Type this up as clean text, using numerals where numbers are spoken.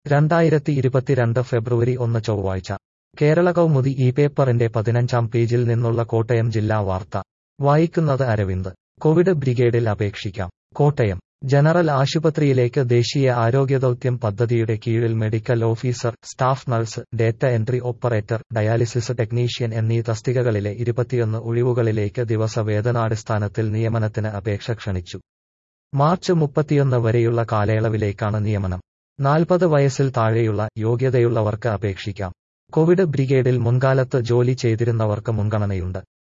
2022 ഫെബ്രുവരി 1 ചൊവ്വാഴ്ച കേരള കൗമുദി ഈ പേപ്പറിന്റെ 15-ാം പേജിൽ നിന്നുള്ള കോട്ടയം ജില്ലാ വാർത്ത വായിക്കുന്നത് അരവിന്ദ്. കോവിഡ് ബ്രിഗേഡിൽ അപേക്ഷിക്കാം. കോട്ടയം ജനറൽ ആശുപത്രിയിലേക്ക് ദേശീയ ആരോഗ്യദൗത്യം പദ്ധതിയുടെ കീഴിൽ medical officer, staff nurse, data entry operator, dialysis technician എന്നീ തസ്തികകളിലെ 21 ഒഴിവുകളിലേക്ക് ദിവസവേതനാടിസ്ഥാനത്തിൽ നിയമനത്തിന് അപേക്ഷ ക്ഷണിച്ചു. മാർച്ച് 31 വരെയുള്ള കാലയളവിലേക്കാണ് നിയമനം. 40 വയസ്സിൽ താഴെയുള്ള യോഗ്യതയുള്ളവർക്ക് അപേക്ഷിക്കാം. കോവിഡ് ബ്രിഗേഡിൽ മുൻകാലത്ത് ജോലി ചെയ്തിരുന്നവർക്ക് മുൻഗണനയുണ്ട്.